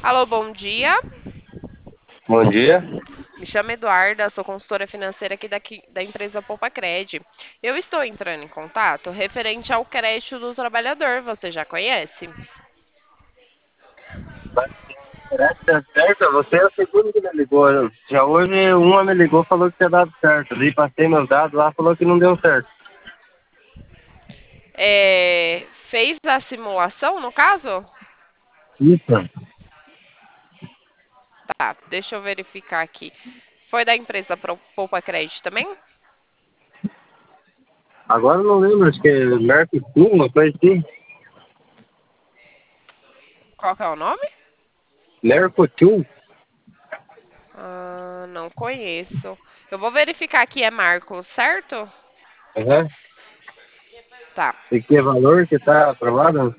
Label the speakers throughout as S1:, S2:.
S1: Alô, bom dia.
S2: Bom dia.
S1: Me chamo Eduarda, sou consultora financeira aqui da empresa Poupa Cred. Eu estou entrando em contato referente ao crédito do trabalhador. Você já conhece?
S2: Parece certo, você é o segundo que me ligou. Já hoje uma me ligou falou que tinha dado certo. Daí passei meus dados lá, falou que não deu certo.
S1: Fez a simulação, no caso?
S2: Isso.
S1: Tá, deixa eu verificar aqui. Foi da empresa Poupa Cred também?
S2: Agora eu não lembro, acho que é Mercosul, uma coisa assim.
S1: Qual que é o nome?
S2: Mercosul?
S1: Não conheço. Eu vou verificar aqui, é Marcos, certo?
S2: Aham.
S1: Tá.
S2: E que valor que tá aprovado?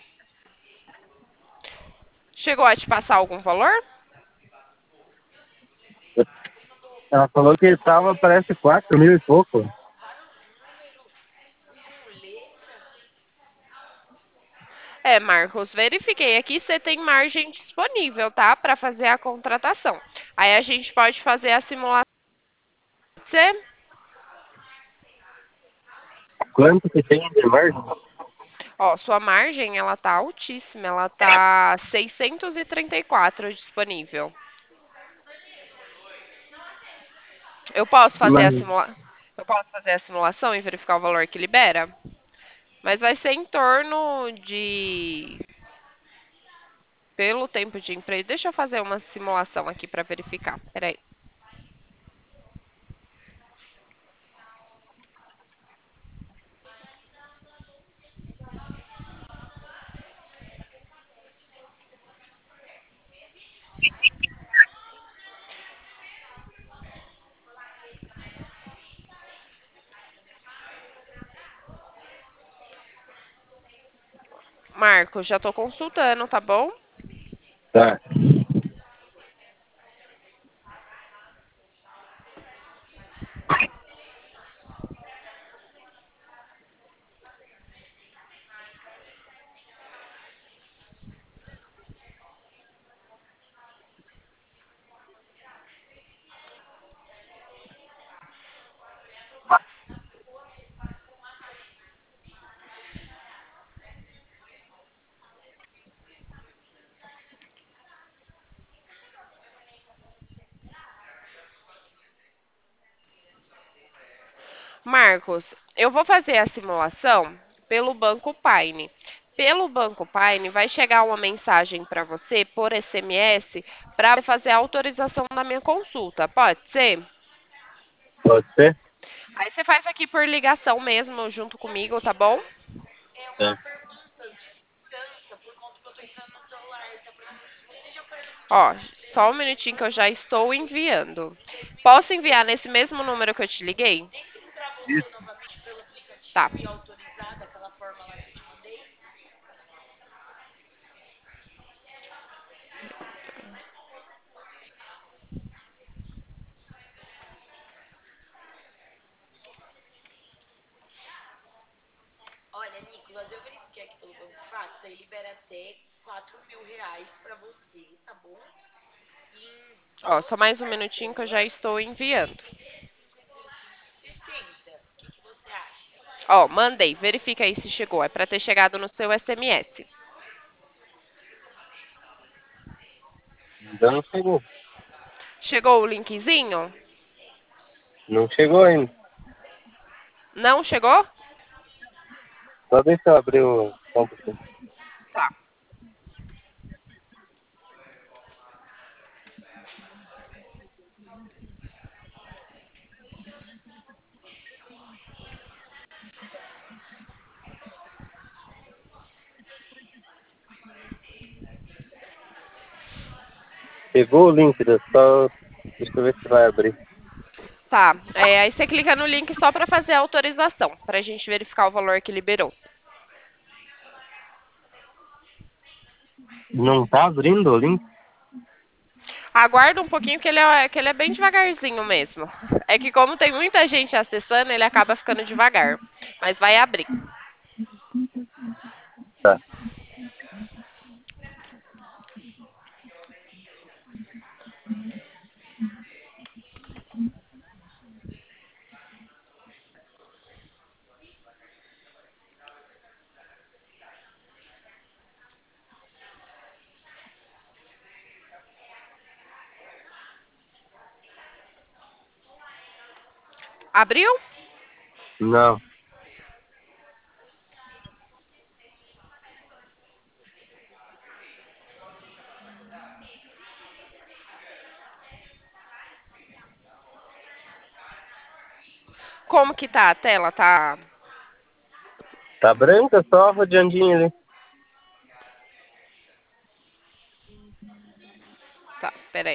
S1: Chegou a te passar algum valor?
S2: Ela falou que tava, parece 4 mil e pouco.
S1: Marcos, verifiquei aqui, você tem margem disponível, tá? Para fazer a contratação. Aí a gente pode fazer a simulação.
S2: Quanto que tem de margem?
S1: Ó, sua margem, ela tá altíssima, ela tá 634 disponível. Eu posso fazer
S2: Mas,
S1: a Eu posso fazer a simulação e verificar o valor que libera? Mas vai ser em torno de pelo tempo de emprego. Deixa eu fazer uma simulação aqui para verificar. Peraí. Marcos, já estou consultando, tá bom?
S2: tá.
S1: Marcos, eu vou fazer a simulação pelo Banco Paine. Pelo Banco Paine, vai chegar uma mensagem para você por SMS para fazer a autorização da minha consulta. Pode ser?
S2: Pode ser?
S1: Aí você faz aqui por ligação mesmo, junto comigo, tá bom?
S2: Tá.
S1: Ó, só um minutinho que eu já estou enviando. Posso enviar nesse mesmo número que eu te liguei?
S2: Isso.
S1: Tá. Ó, só mais um minutinho que eu já estou enviando. Ó, mandei. Verifica aí se chegou. É para ter chegado no seu SMS.
S2: Ainda não chegou.
S1: Chegou o linkzinho?
S2: Não chegou ainda.
S1: Não chegou?
S2: Só deixa eu abrir o computador.
S1: Tá.
S2: Chegou o link, só deixa eu ver se vai abrir.
S1: Tá. Aí você clica no link só para fazer a autorização, para a gente verificar o valor que liberou.
S2: Não tá abrindo o link?
S1: Aguarda um pouquinho que ele é bem devagarzinho mesmo. É que como tem muita gente acessando, ele acaba ficando devagar. Mas vai abrir.
S2: Tá.
S1: Abriu?
S2: Não.
S1: Como que tá a tela? Tá.
S2: Tá branca, só rodeandinha ali.
S1: Tá, peraí.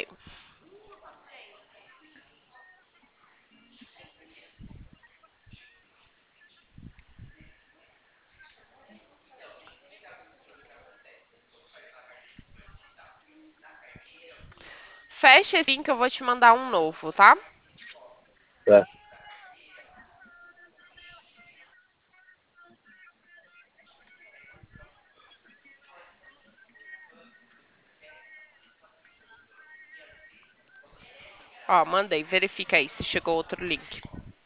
S1: Fecha esse link que eu vou te mandar um novo, tá?
S2: Tá.
S1: Ó, mandei. Verifica aí se chegou outro link.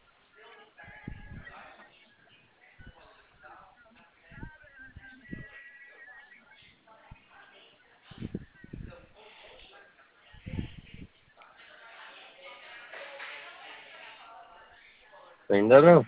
S2: Ainda não.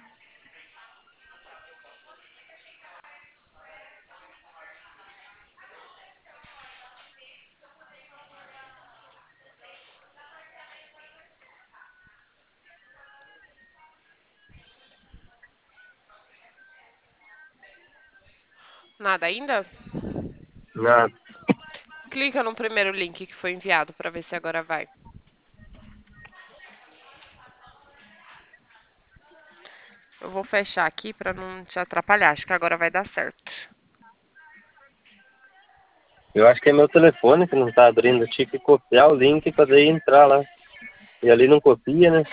S1: Nada ainda?
S2: Nada.
S1: Clica no primeiro link que foi enviado pra ver se agora vai. Eu vou fechar aqui pra não te atrapalhar. Acho que agora vai dar certo.
S2: Eu acho que é meu telefone que não tá abrindo. Eu tinha que copiar o link pra daí entrar lá. E ali não copia, né?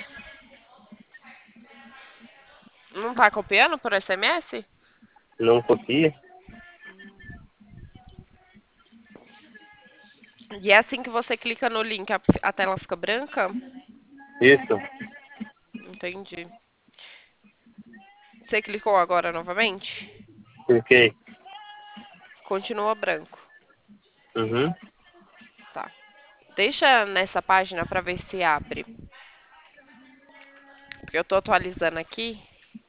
S1: Não tá copiando por SMS?
S2: Não copia.
S1: E é assim que você clica no link, a tela fica branca?
S2: Isso.
S1: Entendi. Você clicou agora novamente?
S2: Cliquei.
S1: Continua branco.
S2: Uhum.
S1: Tá. Deixa nessa página pra ver se abre. Porque eu tô atualizando aqui.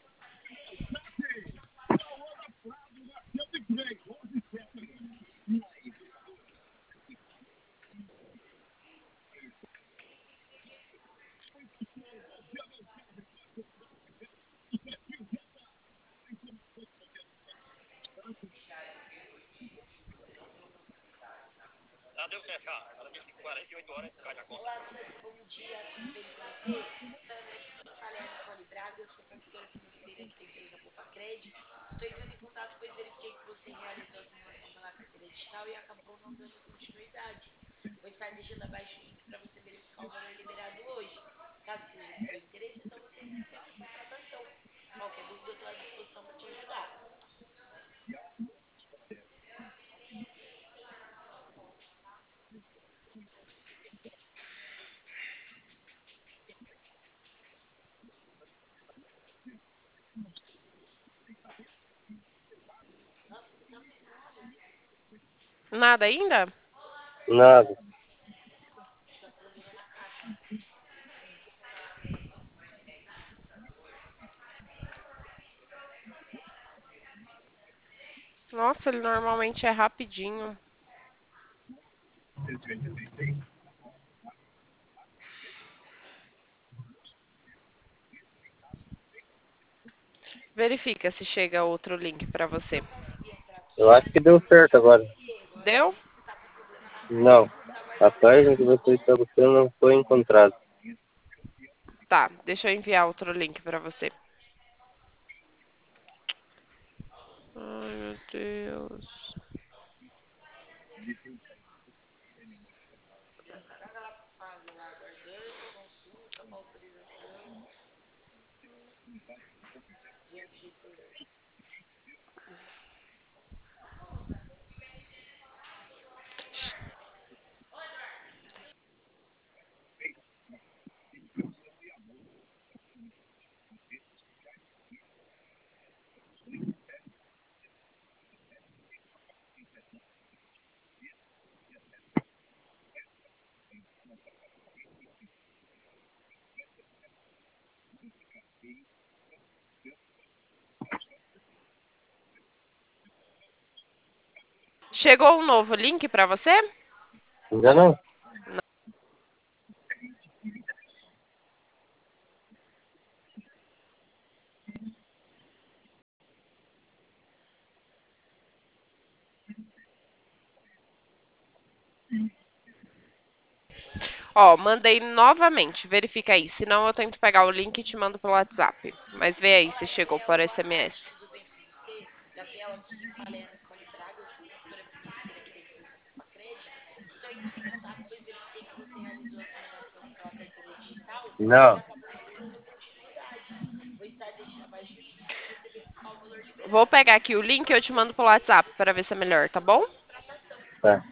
S1: Nada ainda?
S2: Nada.
S1: Nossa, ele normalmente é rapidinho. Verifica se chega outro link pra você.
S2: Eu acho que deu certo agora.
S1: Deu?
S2: Não. A página que você está buscando não foi encontrada.
S1: Tá, deixa eu enviar outro link pra você. Ai, meu Deus. Chegou um novo link para você?
S2: Ainda não?
S1: Ó, mandei novamente. Verifica aí. Senão eu tento pegar o link e te mando pelo WhatsApp. Mas vê aí se chegou por SMS.
S2: Não.
S1: Vou pegar aqui o link e eu te mando pelo WhatsApp para ver se é melhor, tá bom?
S2: Tá.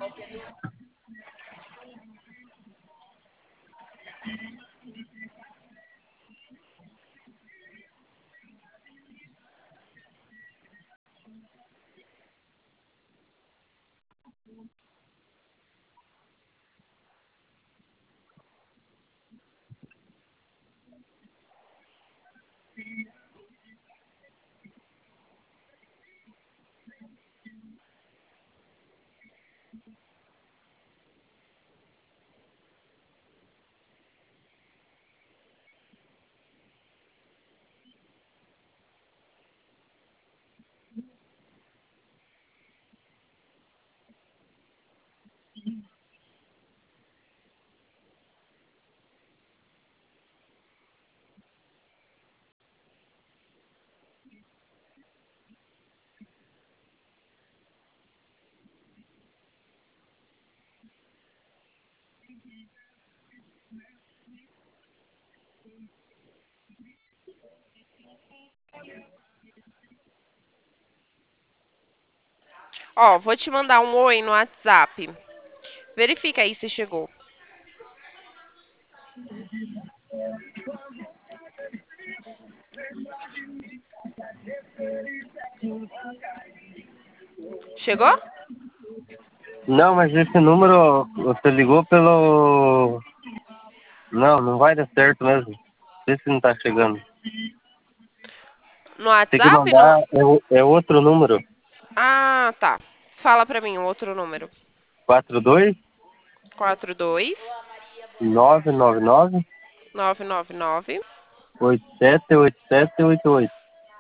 S1: Ó, vou te mandar um oi no WhatsApp. Verifica aí se chegou. Chegou?
S2: Não, mas esse número você ligou pelo. Não, não vai dar certo mesmo. Vê se não tá chegando.
S1: No
S2: Tem que
S1: WhatsApp? No...
S2: mandar. É outro número.
S1: Ah, tá. Fala pra mim o outro número.
S2: 42
S1: 42
S2: 999
S1: 999.
S2: 878788.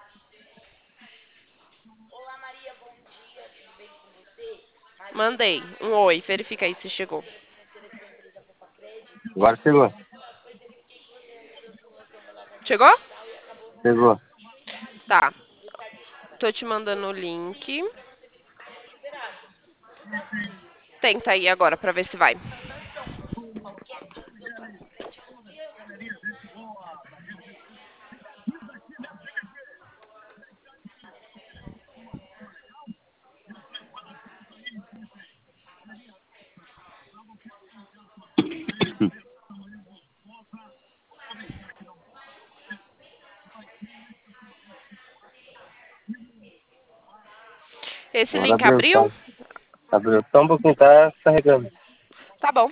S1: Mandei um oi. Verifica aí se chegou.
S2: Agora chegou.
S1: Chegou?
S2: Chegou.
S1: Tá. Tô te mandando o link. Tenta aí agora pra ver se vai. Esse
S2: Agora
S1: link
S2: abriu, tá?
S1: abriu?
S2: Abriu. Só um pouquinho, tá carregando.
S1: Tá bom.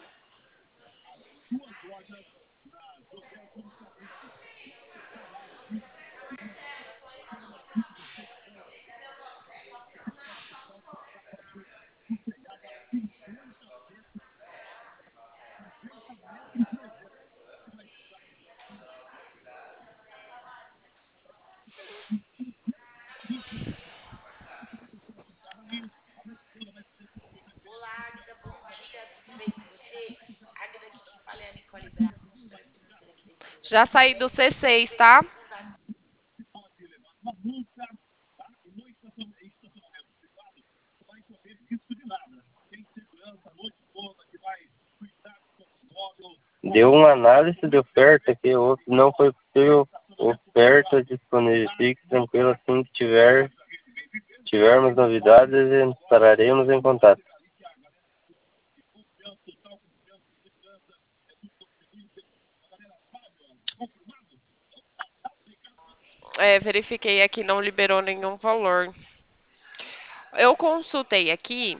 S1: Já saí do C6, tá?
S2: Deu uma análise de oferta que não foi possível oferta disponível. Fique tranquilo assim que tivermos novidades, entraremos em contato.
S1: É, verifiquei aqui, não liberou nenhum valor. Eu consultei aqui,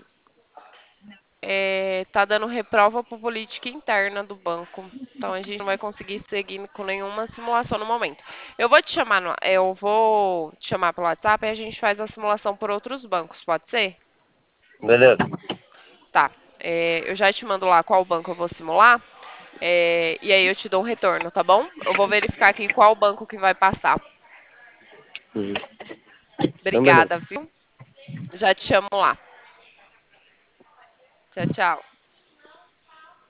S1: tá dando reprova por política interna do banco. Então a gente não vai conseguir seguir com nenhuma simulação no momento. Eu vou te chamar pelo WhatsApp e a gente faz a simulação por outros bancos, pode ser?
S2: Beleza.
S1: Tá. Eu já te mando lá qual banco eu vou simular. E aí eu te dou um retorno, tá bom? Eu vou verificar aqui qual banco que vai passar.
S2: Uhum. Então, beleza.
S1: Obrigada, viu? Já te chamo lá. Tchau, tchau.